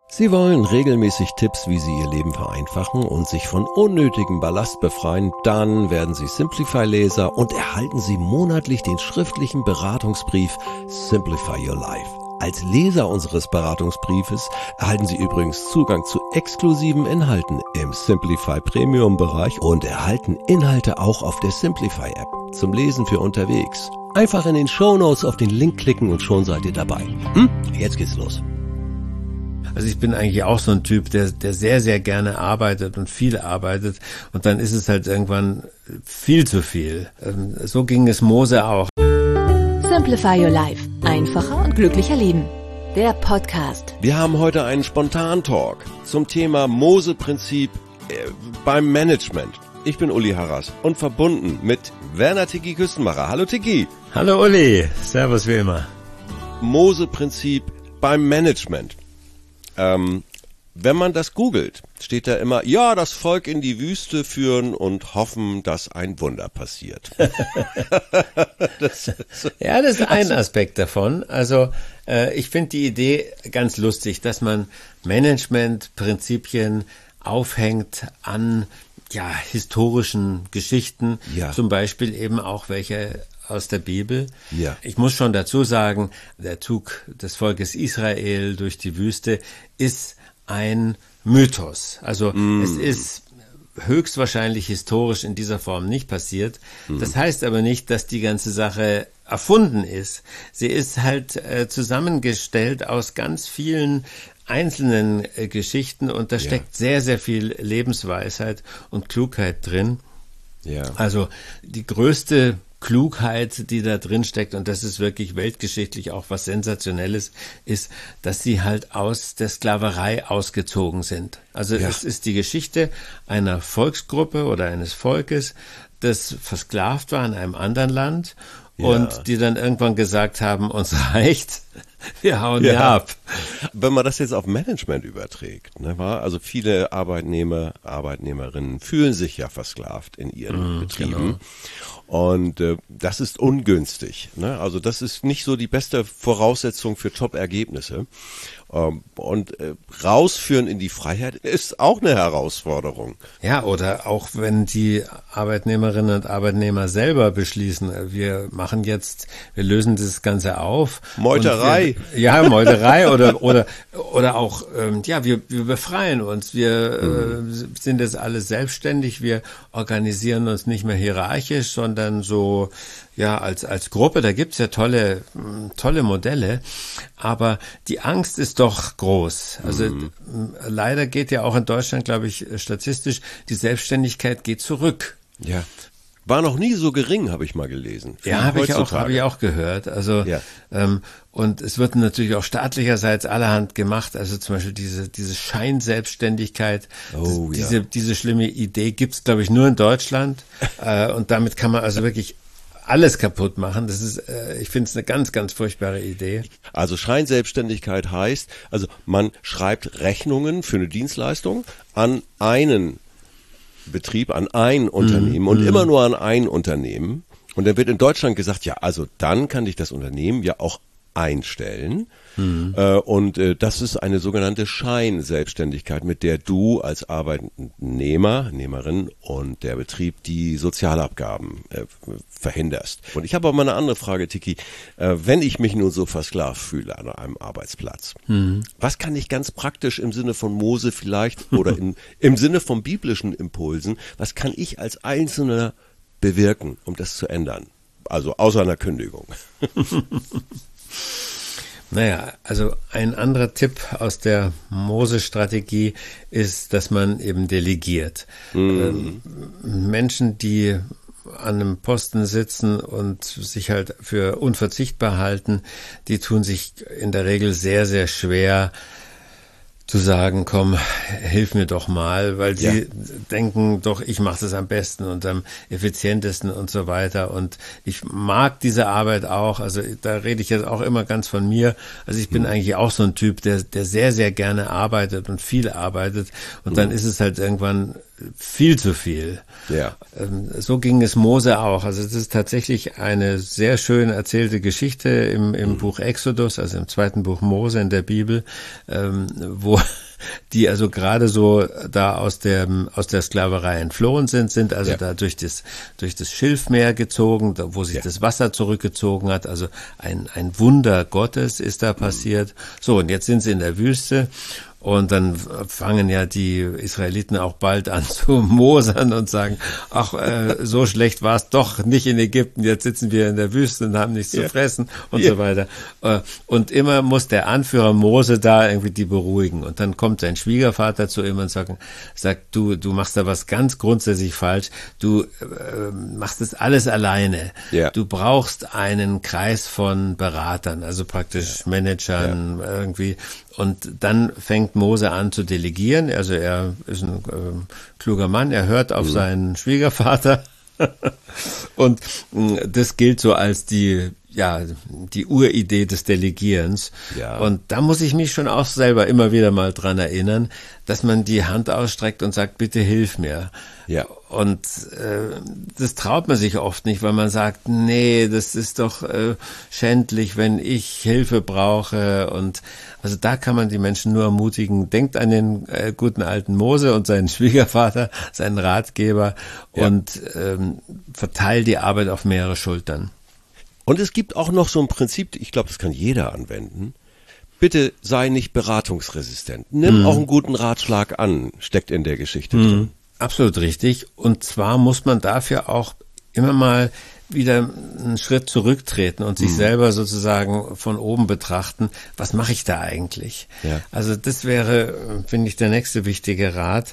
Sie wollen regelmäßig Tipps, wie Sie Ihr Leben vereinfachen und sich von unnötigem Ballast befreien? Dann werden Sie Simplify-Leser und erhalten Sie monatlich den schriftlichen Beratungsbrief Simplify Your Life. Als Leser unseres Beratungsbriefes erhalten Sie übrigens Zugang zu exklusiven Inhalten im Simplify Premium Bereich und erhalten Inhalte auch auf der Simplify App zum Lesen für unterwegs. Einfach in den Shownotes auf den Link klicken und schon seid ihr dabei. Jetzt geht's los. Also ich bin eigentlich auch so ein Typ, der sehr, sehr gerne arbeitet und viel arbeitet und dann ist es halt irgendwann viel zu viel. So ging es Mose auch. Simplify Your Life. Einfacher und glücklicher leben. Der Podcast. Wir haben heute einen Spontan-Talk zum Thema Mose-Prinzip beim Management. Ich bin Uli Harras und verbunden mit Werner Tiki Küstenmacher. Hallo Tiki. Hallo Uli. Servus wie immer. Mose-Prinzip beim Management. Wenn man das googelt, steht da immer, ja, das Volk in die Wüste führen und hoffen, dass ein Wunder passiert. Das ist ein Aspekt davon. Also ich finde die Idee ganz lustig, dass man Managementprinzipien aufhängt an historischen Geschichten, zum Beispiel eben auch welche aus der Bibel. Ja. Ich muss schon dazu sagen, der Zug des Volkes Israel durch die Wüste ist ein Mythos. Also es ist höchstwahrscheinlich historisch in dieser Form nicht passiert. Das heißt aber nicht, dass die ganze Sache erfunden ist. Sie ist halt zusammengestellt aus ganz vielen einzelnen Geschichten und da steckt sehr, sehr viel Lebensweisheit und Klugheit drin. Ja. Also die größte Klugheit, die da drin steckt, und das ist wirklich weltgeschichtlich auch was Sensationelles, ist, dass sie halt aus der Sklaverei ausgezogen sind. Also es ist die Geschichte einer Volksgruppe oder eines Volkes, das versklavt war in einem anderen Land und die dann irgendwann gesagt haben, uns reicht, wir hauen die ab. Wenn man das jetzt auf Management überträgt, ne, also viele Arbeitnehmer, Arbeitnehmerinnen fühlen sich ja versklavt in ihren Betrieben. Genau. Und das ist ungünstig. Ne? Also das ist nicht so die beste Voraussetzung für Top-Ergebnisse. Und rausführen in die Freiheit ist auch eine Herausforderung. Ja, oder auch wenn die Arbeitnehmerinnen und Arbeitnehmer selber beschließen, wir lösen das Ganze auf. Meuterei. Meuterei oder auch, wir befreien uns, wir sind jetzt alle selbstständig, wir organisieren uns nicht mehr hierarchisch, sondern so, als Gruppe, da gibt's ja tolle Modelle, aber die Angst ist doch groß. Also leider geht ja auch in Deutschland, glaube ich, statistisch, die Selbstständigkeit geht zurück. Ja. War noch nie so gering, habe ich mal gelesen. Ja, habe ich auch gehört. Also und es wird natürlich auch staatlicherseits allerhand gemacht. Also zum Beispiel diese Scheinselbstständigkeit, diese schlimme Idee gibt's, glaube ich, nur in Deutschland. Und damit kann man also wirklich alles kaputt machen. Das ist, ich finde es eine ganz, ganz furchtbare Idee. Also Scheinselbstständigkeit heißt, also man schreibt Rechnungen für eine Dienstleistung an einen Betrieb, an ein Unternehmen und immer nur an ein Unternehmen. Und dann wird in Deutschland gesagt, also dann kann dich das Unternehmen ja auch einstellen. Und das ist eine sogenannte Scheinselbstständigkeit, mit der du als Arbeitnehmerin und der Betrieb die Sozialabgaben verhinderst. Und ich habe auch mal eine andere Frage, Tiki. Wenn ich mich nun so versklavt fühle an einem Arbeitsplatz, was kann ich ganz praktisch im Sinne von Mose vielleicht oder im Sinne von biblischen Impulsen, was kann ich als Einzelner bewirken, um das zu ändern? Also außer einer Kündigung. Naja, also ein anderer Tipp aus der Mose-Strategie ist, dass man eben delegiert. Menschen, die an einem Posten sitzen und sich halt für unverzichtbar halten, die tun sich in der Regel sehr, sehr schwer zu sagen, komm, hilf mir doch mal, weil sie denken doch, ich mache das am besten und am effizientesten und so weiter. Und ich mag diese Arbeit auch, also da rede ich jetzt auch immer ganz von mir. Also ich bin eigentlich auch so ein Typ, der sehr, sehr gerne arbeitet und viel arbeitet. Und dann ist es halt irgendwann viel zu viel. Ja. So ging es Mose auch. Also es ist tatsächlich eine sehr schön erzählte Geschichte im Buch Exodus, also im 2. Buch Mose in der Bibel, wo die also gerade so da aus der Sklaverei entflohen sind also da durch das Schilfmeer gezogen, da, wo sich das Wasser zurückgezogen hat. Also ein Wunder Gottes ist da passiert. So, und jetzt sind sie in der Wüste. Und dann fangen ja die Israeliten auch bald an zu mosern und sagen, ach, so schlecht war es doch nicht in Ägypten, jetzt sitzen wir in der Wüste und haben nichts zu fressen und so weiter. Und immer muss der Anführer Mose da irgendwie die beruhigen. Und dann kommt sein Schwiegervater zu ihm und sagt, du machst da was ganz grundsätzlich falsch, du machst das alles alleine. Ja. Du brauchst einen Kreis von Beratern, also praktisch Managern irgendwie. Und dann fängt Mose an zu delegieren. Also er ist ein kluger Mann, er hört auf seinen Schwiegervater. Und das gilt so als die Uridee des Delegierens. Ja. Und da muss ich mich schon auch selber immer wieder mal dran erinnern, dass man die Hand ausstreckt und sagt, bitte hilf mir. Ja. Und das traut man sich oft nicht, weil man sagt, nee, das ist doch schändlich, wenn ich Hilfe brauche. Und also da kann man die Menschen nur ermutigen, denkt an den guten alten Mose und seinen Schwiegervater, seinen Ratgeber und verteilt die Arbeit auf mehrere Schultern. Und es gibt auch noch so ein Prinzip, ich glaube, das kann jeder anwenden. Bitte sei nicht beratungsresistent. Nimm auch einen guten Ratschlag an, steckt in der Geschichte drin. Absolut richtig. Und zwar muss man dafür auch immer mal wieder einen Schritt zurücktreten und sich selber sozusagen von oben betrachten, was mache ich da eigentlich? Ja. Also das wäre, finde ich, der nächste wichtige Rat,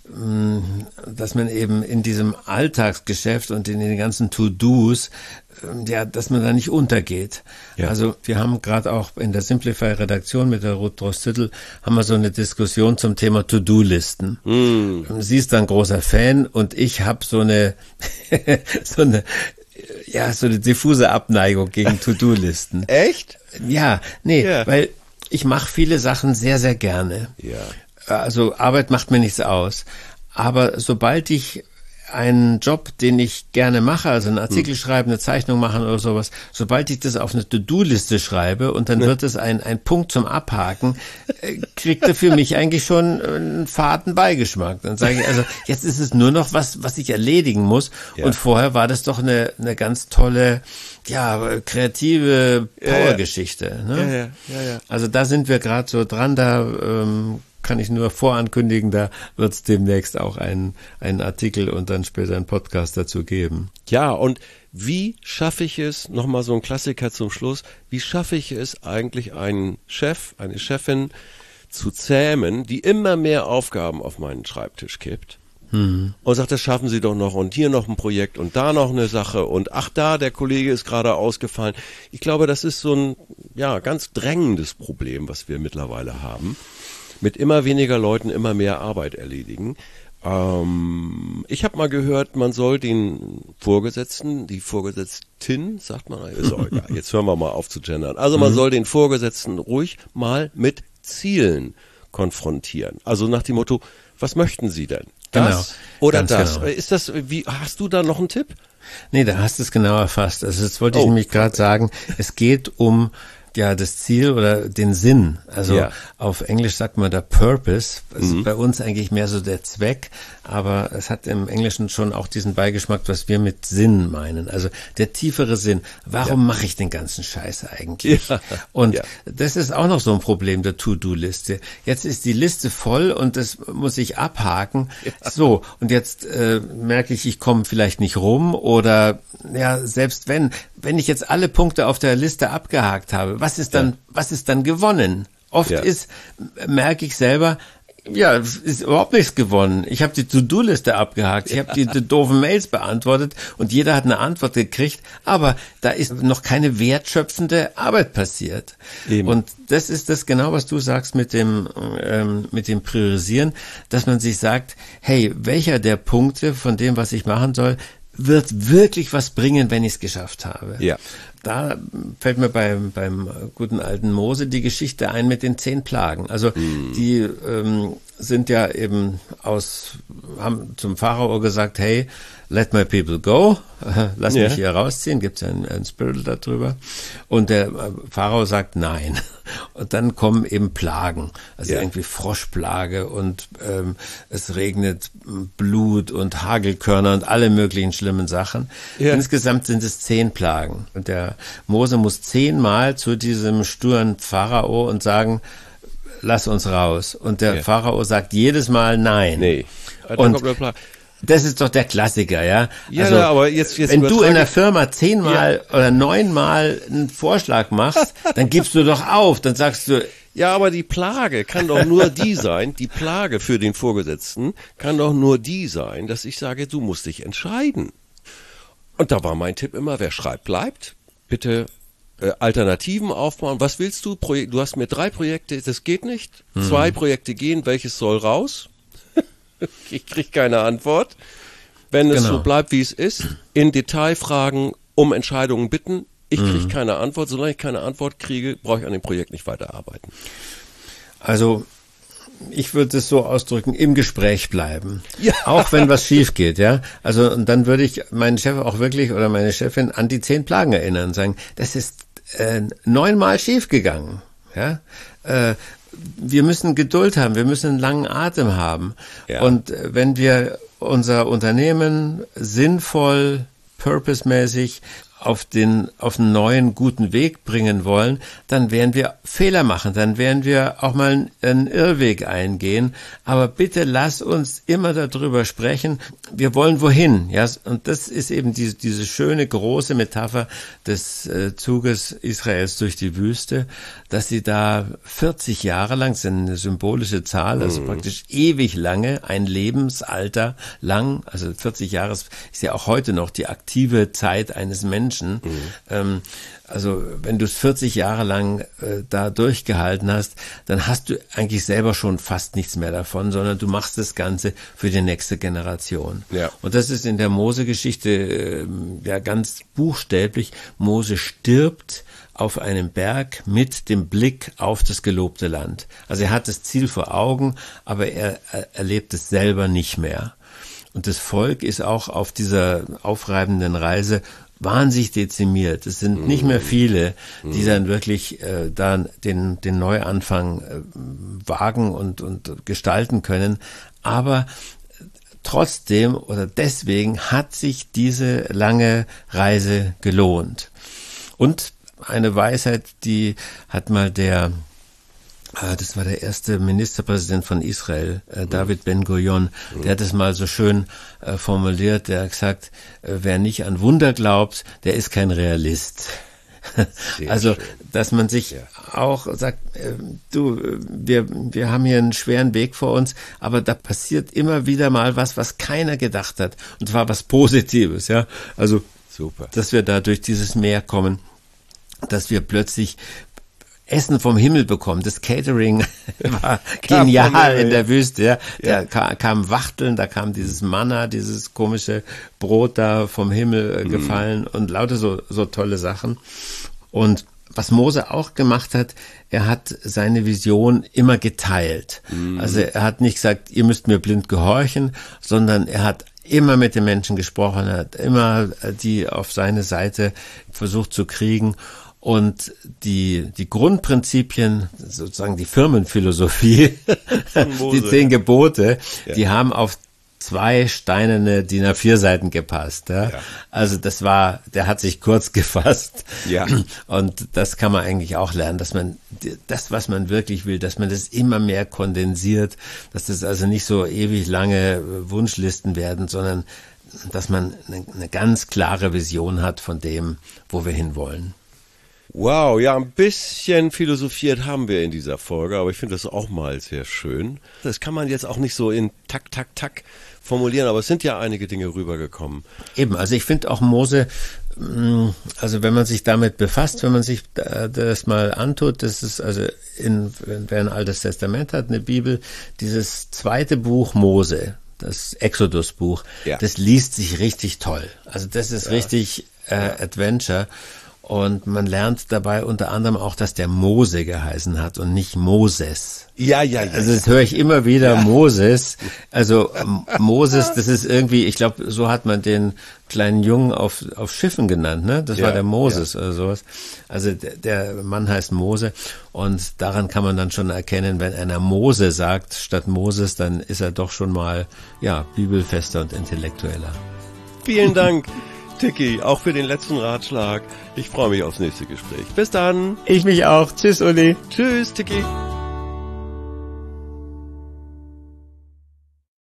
dass man eben in diesem Alltagsgeschäft und in den ganzen To-Dos, dass man da nicht untergeht. Ja. Also wir haben gerade auch in Simplify-Redaktion mit der Ruth Drost-Hüttel haben wir so eine Diskussion zum Thema To-Do-Listen. Sie ist ein großer Fan und ich habe so eine diffuse Abneigung gegen To-Do-Listen. Echt? Ja, weil ich mache viele Sachen sehr, sehr gerne. Ja. Also Arbeit macht mir nichts aus. Aber sobald ich einen Job, den ich gerne mache, also einen Artikel schreiben, eine Zeichnung machen oder sowas, sobald ich das auf eine To-Do-Liste schreibe und dann wird es ein Punkt zum Abhaken, kriegt er für mich eigentlich schon einen faden Beigeschmack. Dann sage ich, also jetzt ist es nur noch was ich erledigen muss und vorher war das doch eine ganz tolle, kreative Powergeschichte. Ne? Ja. Also da sind wir gerade so dran, da kann ich nur vorankündigen, da wird es demnächst auch einen Artikel und dann später einen Podcast dazu geben. Ja, und wie schaffe ich es, nochmal so ein Klassiker zum Schluss, wie schaffe ich es eigentlich, einen Chef, eine Chefin zu zähmen, die immer mehr Aufgaben auf meinen Schreibtisch kippt und sagt, das schaffen Sie doch noch und hier noch ein Projekt und da noch eine Sache und ach da, der Kollege ist gerade ausgefallen. Ich glaube, das ist so ein ganz drängendes Problem, was wir mittlerweile haben. Mit immer weniger Leuten immer mehr Arbeit erledigen. Ich habe mal gehört, man soll den Vorgesetzten, die Vorgesetztin, sagt man, ist auch egal, jetzt hören wir mal auf zu gendern. Also man soll den Vorgesetzten ruhig mal mit Zielen konfrontieren. Also nach dem Motto, was möchten Sie denn? Das oder das? Genau. Ist das, hast du da noch einen Tipp? Nee, da hast du es genau erfasst. Also jetzt wollte ich nämlich gerade sagen, es geht um das Ziel oder den Sinn. Also auf Englisch sagt man der Purpose. Das ist bei uns eigentlich mehr so der Zweck, aber es hat im Englischen schon auch diesen Beigeschmack, was wir mit Sinn meinen. Also der tiefere Sinn. Warum mache ich den ganzen Scheiß eigentlich? Ja. Und das ist auch noch so ein Problem der To-Do-Liste. Jetzt ist die Liste voll und das muss ich abhaken. Ja. So, und jetzt merke ich komme vielleicht nicht rum oder selbst wenn ich jetzt alle Punkte auf der Liste abgehakt habe, was ist dann gewonnen? Oft merke ich selber, ist überhaupt nichts gewonnen. Ich habe die To-Do-Liste abgehakt, ich habe die doofen Mails beantwortet und jeder hat eine Antwort gekriegt, aber da ist noch keine wertschöpfende Arbeit passiert. Eben. Und das ist das genau, was du sagst mit dem Priorisieren, dass man sich sagt, hey, welcher der Punkte von dem, was ich machen soll, wird wirklich was bringen, wenn ich es geschafft habe. Ja. Da fällt mir beim guten alten Mose die Geschichte ein mit den 10 Plagen. Also die sind ja eben haben zum Pharao gesagt, hey, let my people go, lass mich hier rausziehen, gibt es ein Spirit darüber. Und der Pharao sagt nein. Und dann kommen eben Plagen, also irgendwie Froschplage und es regnet Blut und Hagelkörner und alle möglichen schlimmen Sachen. Ja. Insgesamt sind es 10 Plagen. Und der Mose muss 10-mal zu diesem sturen Pharao und sagen, lass uns raus. Und der Pharao sagt jedes Mal nein. Nee. Und das ist doch der Klassiker, ja? Ja, also, aber jetzt wenn du in der Firma 10-mal oder 9-mal einen Vorschlag machst, dann gibst du doch auf, dann sagst du... Ja, aber die Plage kann doch nur die sein, die Plage für den Vorgesetzten kann doch nur die sein, dass ich sage, du musst dich entscheiden. Und da war mein Tipp immer, wer schreibt, bleibt. Bitte Alternativen aufbauen. Was willst du? Du hast mir 3 Projekte, das geht nicht. 2 Projekte gehen, welches soll raus? Ich kriege keine Antwort. Wenn es so bleibt, wie es ist, in Detailfragen um Entscheidungen bitten, ich kriege keine Antwort. Solange ich keine Antwort kriege, brauche ich an dem Projekt nicht weiterarbeiten. Also ich würde es so ausdrücken, im Gespräch bleiben. Ja. Auch wenn was schief geht, ja. Also und dann würde ich meinen Chef auch wirklich oder meine Chefin an die 10 Plagen erinnern und sagen, das ist 9-mal schief gegangen, ja. Wir müssen Geduld haben, wir müssen einen langen Atem haben. Ja. Und wenn wir unser Unternehmen sinnvoll, purpose-mäßig auf einen neuen, guten Weg bringen wollen, dann werden wir Fehler machen, dann werden wir auch mal einen Irrweg eingehen. Aber bitte lass uns immer darüber sprechen, wir wollen wohin. Ja? Und das ist eben diese schöne, große Metapher des Zuges Israels durch die Wüste, dass sie da 40 Jahre lang, das ist eine symbolische Zahl, also praktisch ewig lange, ein Lebensalter lang, also 40 Jahre ist ja auch heute noch die aktive Zeit eines Menschen. Also wenn du es 40 Jahre lang da durchgehalten hast, dann hast du eigentlich selber schon fast nichts mehr davon, sondern du machst das Ganze für die nächste Generation. Ja. Und das ist in der Mose-Geschichte ja ganz buchstäblich. Mose stirbt auf einem Berg mit dem Blick auf das gelobte Land. Also er hat das Ziel vor Augen, aber er erlebt es selber nicht mehr. Und das Volk ist auch auf dieser aufreibenden Reise wahnsinnig dezimiert. Es sind nicht mehr viele, die dann wirklich dann den Neuanfang wagen und gestalten können. Aber trotzdem oder deswegen hat sich diese lange Reise gelohnt. Und eine Weisheit, die hat mal das war der erste Ministerpräsident von Israel, David Ben-Gurion, der hat es mal so schön formuliert, der hat gesagt, wer nicht an Wunder glaubt, der ist kein Realist. Also, dass man sich auch sagt, wir haben hier einen schweren Weg vor uns, aber da passiert immer wieder mal was keiner gedacht hat. Und zwar was Positives, ja. Also, super, dass wir da durch dieses Meer kommen, dass wir plötzlich Essen vom Himmel bekommen. Das Catering war genial in der Wüste. Ja. Da kam Wachteln, da kam dieses Manna, dieses komische Brot da vom Himmel gefallen und lauter so tolle Sachen. Und was Mose auch gemacht hat, er hat seine Vision immer geteilt. Also er hat nicht gesagt, ihr müsst mir blind gehorchen, sondern er hat immer mit den Menschen gesprochen, er hat immer die auf seine Seite versucht zu kriegen. Und die Grundprinzipien, sozusagen die Firmenphilosophie, die 10 Gebote, die haben auf 2 steinerne DIN A4 Seiten gepasst. Ja? Ja. Also der hat sich kurz gefasst. Ja. Und das kann man eigentlich auch lernen, dass man das, was man wirklich will, dass man das immer mehr kondensiert, dass das also nicht so ewig lange Wunschlisten werden, sondern dass man eine ganz klare Vision hat von dem, wo wir hinwollen. Wow, ja, ein bisschen philosophiert haben wir in dieser Folge, aber ich finde das auch mal sehr schön. Das kann man jetzt auch nicht so in Tak formulieren, aber es sind ja einige Dinge rübergekommen. Eben, also ich finde auch Mose, also wenn man sich damit befasst, wenn man sich das mal antut, das ist also wer ein Altes Testament hat, eine Bibel, dieses 2. Buch Mose, das Exodus-Buch, das liest sich richtig toll. Also das ist richtig Adventure. Und man lernt dabei unter anderem auch, dass der Mose geheißen hat und nicht Moses. Ja. Also das höre ich immer wieder, Moses. Also Moses, das ist irgendwie, ich glaube, so hat man den kleinen Jungen auf Schiffen genannt, ne? Das war der Moses oder sowas. Also der Mann heißt Mose und daran kann man dann schon erkennen, wenn einer Mose sagt statt Moses, dann ist er doch schon mal, bibelfester und intellektueller. Vielen Dank, Tiki, auch für den letzten Ratschlag. Ich freue mich aufs nächste Gespräch. Bis dann. Ich mich auch. Tschüss, Uli. Tschüss, Tiki.